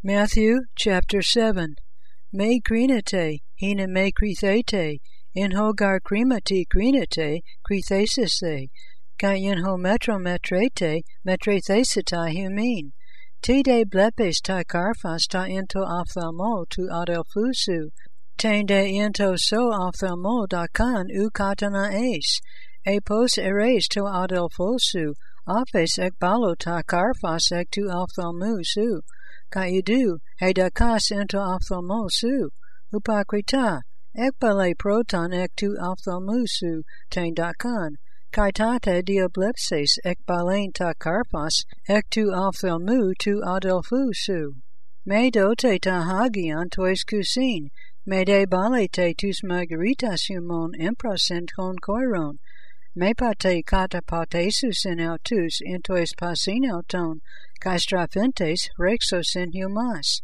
Matthew chapter 7. Me crinate, hina me crithete, in hogar crimati crinate, crithesise, kai in ho metrometrete, metrethesita humin. Tide blepes ta carfas ta into ophthalmo tu adelphusu, tende into so ophthalmo da kan u katana es, epos eres to adelphosu, apes ek balo ta carfas ek tu ophthalmusu, kai idu, he da kas into ophthalmosu, upakrita, ek bale proton ek tu ophthalmusu, ten da kan, kai tate diablepses ek balen ta carpas ek tu ophthalmu tu adelphusu. Me dote ta hagian tois kusin, me de balete tus margaritas humon imprasent con koiron, me pate kata patesus in autus intois pasinauton, kai strafentes rexos in humas.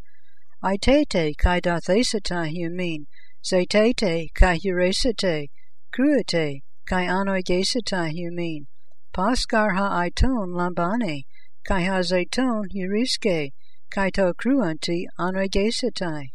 Aitete kai dathesata humin, zetete kai huresete, cruete, kai anoigesita humin, paskar ha aiton lambane, kai ha zeton huriske, kai to cruanti anoigesitai.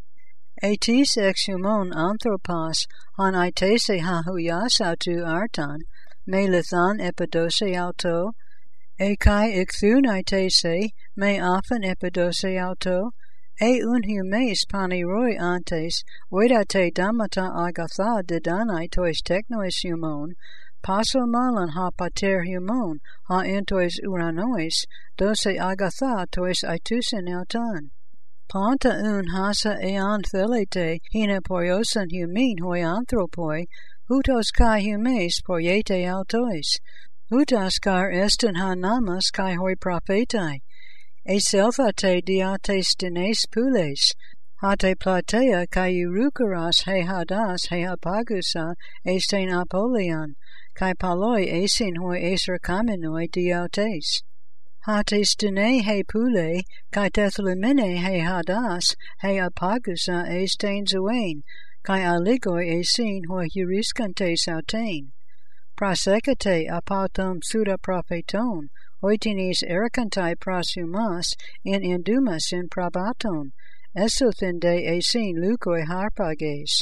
Etis ex humon anthropos, han aitese ha huyas autu artan, me lithan epidose auto, e kai ikthun aitese, me afan epidose auto, e un humes paniroi antes, vedate damata agatha didanai tois technois humon, paso malan ha pater humon, ha entois uranois, dose agatha tois aitusen autan. Panta un hasa ean thelete, hina poiosan humin hoi anthropoi, hutos kai humes poiete autois, hutas car estin ha namas kai hoi prophetai, e selthate diates dines pules, hate platea kai eurukaras he hadas he apagusa esten apolian, kai paloi esin hoi eser kaminoi diates. Hates dine he pule, kai tethlimine he hadas he apagusa esten zuain, kai aligoi esin hoi euriskantes autain. Prosecate apatum suda propheton, oitinis ericantai proshumas in indumas in probaton, esothinde esin lukoi harpages.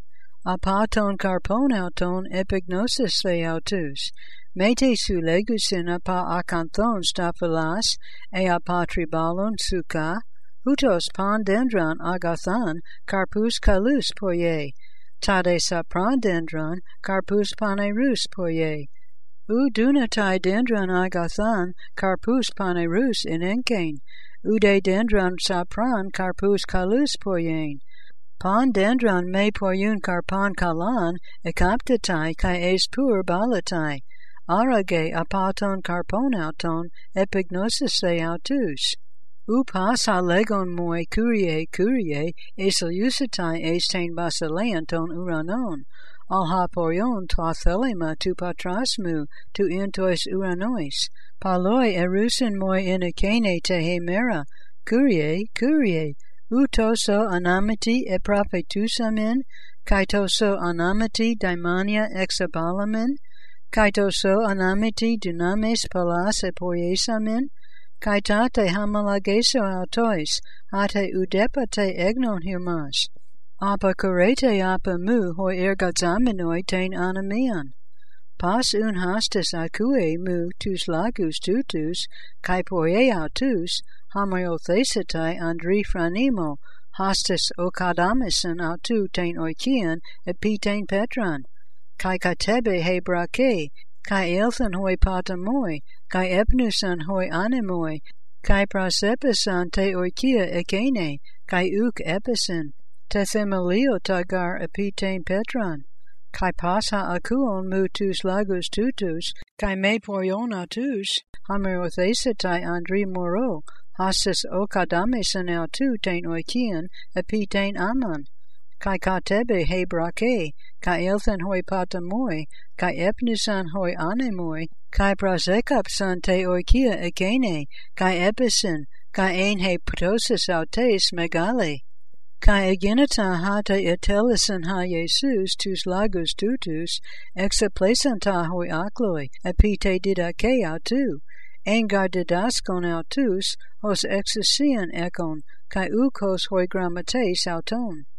Apaton carponauton epignosis theautus, mete su legusin apa acanthon staphilas, e apatribalon suka, hutos pandendron agathan carpus calus poie, tade saprandendron carpus panerus poie, udunatai dendron agathan carpus panerus in encain, ude dendron sapran carpus calus poien, pandendron me poiun carpan kalan ecaptatai kai es pur balatai, arage apaton carponauton epignosis theautus. Upas ha legon moi curie eseliusitai estain basileanton uranon, al ha poion toa thelema tu patrasmu tu intois uranois, paloi erusin moi inacene te hemera, curie, utoso anamiti e prophetusamin, kaitoso anamiti daimania exabalamin, kaitoso anamiti dunames palas e poiesamin, kaitate hamalageso autois, hate udepate egnon humas, apacurete apa mu hoi ergazaminoi ten anamian. Pas un hastes acue mu tus lagus tutus, kai poie autus, hameothesitai andri franimo, hastes okadamisen autu ten oikian epiten petran, kai katebe he brake, kai elthan hoi patamoi, kai epnusan hoi anemoi, kai prasepisan te oikia ekene, kai uk episen, te themelio tagar epiten petran, kai pasa akuon mu tus lagus tutus, kai me poionatus, hameothesitai andri moro, hastes okadamisen autu ten oikian epiten aman, kai katebe he brake, kai elthan hoi patamoi, kai epnusan hoi anemoi, kai prasekapsan te oikia ekene, kai episen, kai ein he ptosis autes megale. Kai eginata hata etelisan ha Jesus tus lagus tutus, exaplesanta hoi akloi, epite didake autu, engar didaskon autus, hos exousian ekon, kai ukos hoi grammates auton.